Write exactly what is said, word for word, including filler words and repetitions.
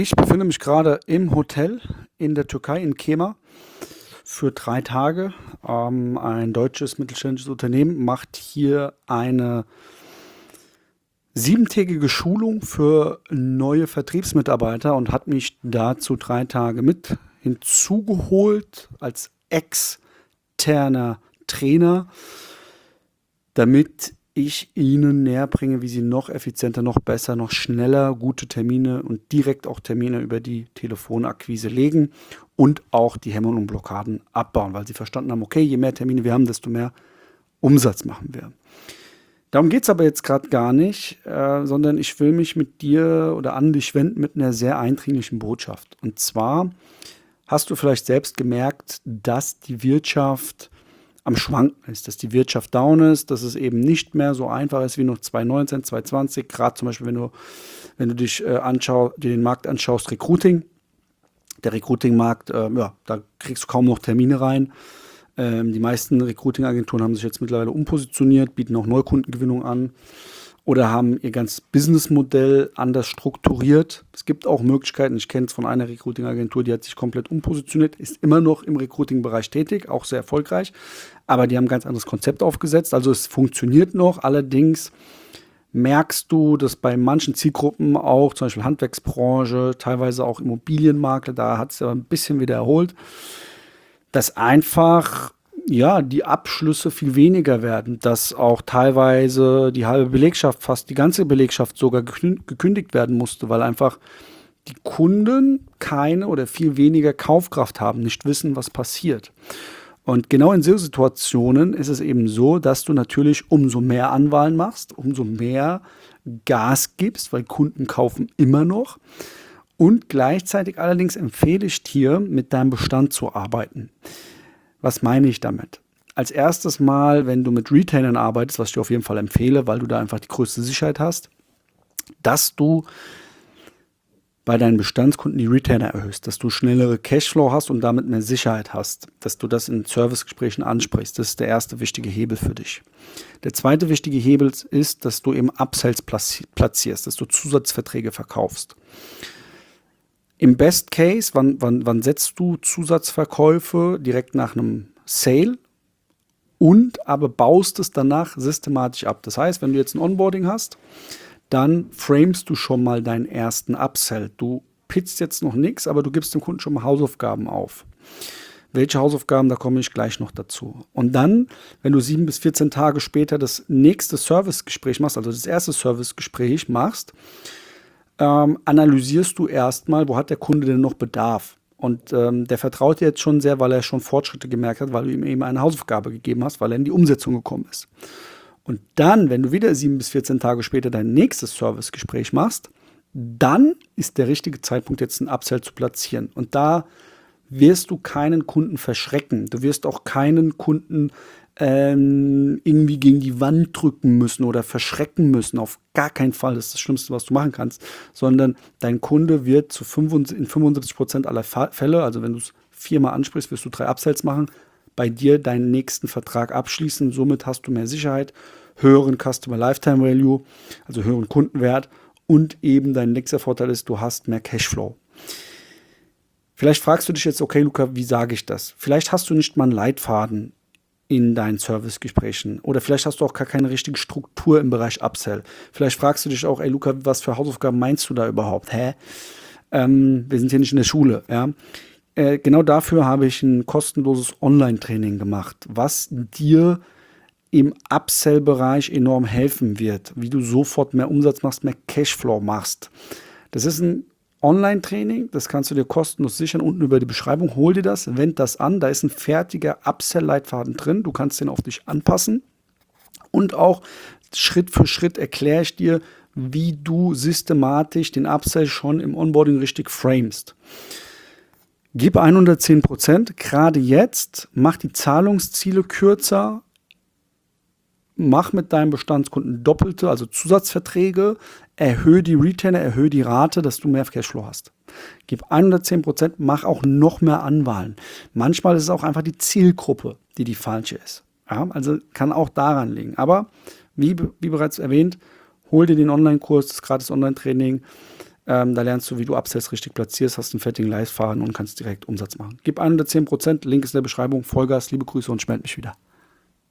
Ich befinde mich gerade im Hotel in der Türkei, in Kemer, für drei Tage. Ähm, ein deutsches mittelständisches Unternehmen macht hier eine siebentägige Schulung für neue Vertriebsmitarbeiter und hat mich dazu drei Tage mit hinzugeholt als externer Trainer, damit ich Ihnen näher bringe, wie Sie noch effizienter, noch besser, noch schneller gute Termine und direkt auch Termine über die Telefonakquise legen und auch die Hemmungen und Blockaden abbauen, weil Sie verstanden haben, okay, je mehr Termine wir haben, desto mehr Umsatz machen wir. Darum geht es aber jetzt gerade gar nicht, äh, sondern ich will mich mit dir oder an dich wenden mit einer sehr eindringlichen Botschaft. Und zwar hast du vielleicht selbst gemerkt, dass die Wirtschaft am Schwanken ist, dass die Wirtschaft down ist, dass es eben nicht mehr so einfach ist wie noch zwanzig neunzehn, zwanzig zwanzig, gerade zum Beispiel, wenn du, wenn du dich äh, anschaust, dir den Markt anschaust, Recruiting. Der Recruiting-Markt, äh, ja, da kriegst du kaum noch Termine rein. Ähm, die meisten Recruiting-Agenturen haben sich jetzt mittlerweile umpositioniert, bieten auch Neukundengewinnung an oder haben ihr ganzes Businessmodell anders strukturiert. Es gibt auch Möglichkeiten, ich kenne es von einer Recruiting-Agentur, die hat sich komplett umpositioniert, ist immer noch im Recruiting-Bereich tätig, auch sehr erfolgreich, aber die haben ein ganz anderes Konzept aufgesetzt. Also es funktioniert noch, allerdings merkst du, dass bei manchen Zielgruppen auch, zum Beispiel Handwerksbranche, teilweise auch Immobilienmakler, da hat es aber ein bisschen wieder erholt, dass einfach ja die Abschlüsse viel weniger werden, dass auch teilweise die halbe Belegschaft, fast die ganze Belegschaft sogar gekün- gekündigt werden musste, weil einfach die Kunden keine oder viel weniger Kaufkraft haben, nicht wissen, was passiert. Und genau in so Situationen ist es eben so, dass du natürlich umso mehr Anwahlen machst, umso mehr Gas gibst, weil Kunden kaufen immer noch. Und gleichzeitig allerdings empfehle ich dir, mit deinem Bestand zu arbeiten. Was meine ich damit? Als erstes Mal, wenn du mit Retailern arbeitest, was ich dir auf jeden Fall empfehle, weil du da einfach die größte Sicherheit hast, dass du bei deinen Bestandskunden die Retainer erhöhst, dass du schnellere Cashflow hast und damit mehr Sicherheit hast, dass du das in Servicegesprächen ansprichst. Das ist der erste wichtige Hebel für dich. Der zweite wichtige Hebel ist, dass du eben Upsells platzierst, dass du Zusatzverträge verkaufst. Im Best Case, wann, wann, wann setzt du Zusatzverkäufe direkt nach einem Sale und aber baust es danach systematisch ab. Das heißt, wenn du jetzt ein Onboarding hast, dann framest du schon mal deinen ersten Upsell. Du pitzt jetzt noch nichts, aber du gibst dem Kunden schon mal Hausaufgaben auf. Welche Hausaufgaben, da komme ich gleich noch dazu. Und dann, wenn du sieben bis vierzehn Tage später das nächste Servicegespräch machst, also das erste Servicegespräch machst, ähm, analysierst du erstmal, wo hat der Kunde denn noch Bedarf. Und ähm, der vertraut dir jetzt schon sehr, weil er schon Fortschritte gemerkt hat, weil du ihm eben eine Hausaufgabe gegeben hast, weil er in die Umsetzung gekommen ist. Und dann, wenn du wieder sieben bis vierzehn Tage später dein nächstes Servicegespräch machst, dann ist der richtige Zeitpunkt, jetzt einen Upsell zu platzieren. Und da wirst du keinen Kunden verschrecken. Du wirst auch keinen Kunden ähm, irgendwie gegen die Wand drücken müssen oder verschrecken müssen. Auf gar keinen Fall. Das ist das Schlimmste, was du machen kannst. Sondern dein Kunde wird zu fünfundsiebzig, in fünfundsiebzig Prozent aller Fälle, also wenn du es viermal ansprichst, wirst du drei Upsells machen, bei dir deinen nächsten Vertrag abschließen. Somit hast du mehr Sicherheit, höheren Customer Lifetime Value, also höheren Kundenwert und eben dein nächster Vorteil ist, du hast mehr Cashflow. Vielleicht fragst du dich jetzt, okay, Luca, wie sage ich das? Vielleicht hast du nicht mal einen Leitfaden in deinen Servicegesprächen oder vielleicht hast du auch gar keine richtige Struktur im Bereich Upsell. Vielleicht fragst du dich auch, ey Luca, was für Hausaufgaben meinst du da überhaupt? Hä? Ähm, wir sind hier nicht in der Schule, ja? Äh, genau dafür habe ich ein kostenloses Online-Training gemacht, was dir im Upsell-Bereich enorm helfen wird, wie du sofort mehr Umsatz machst, mehr Cashflow machst. Das ist ein Online-Training, das kannst du dir kostenlos sichern, unten über die Beschreibung, hol dir das, wend das an, da ist ein fertiger Upsell-Leitfaden drin, du kannst den auf dich anpassen und auch Schritt für Schritt erkläre ich dir, wie du systematisch den Upsell schon im Onboarding richtig framest. Gib hundertzehn Prozent, gerade jetzt, mach die Zahlungsziele kürzer, mach mit deinem Bestandskunden doppelte, also Zusatzverträge, erhöhe die Retainer, erhöhe die Rate, dass du mehr Cashflow hast. Gib hundertzehn Prozent, mach auch noch mehr Anwahlen. Manchmal ist es auch einfach die Zielgruppe, die die falsche ist. Ja, also kann auch daran liegen. Aber wie, wie bereits erwähnt, hol dir den Online-Kurs, das gratis Online-Training. Ähm, da lernst du, wie du Upsells richtig platzierst, hast einen fertigen Live-Faden und kannst direkt Umsatz machen. Gib an oder zehn Prozent, Link ist in der Beschreibung. Vollgas, liebe Grüße und ich melde mich wieder.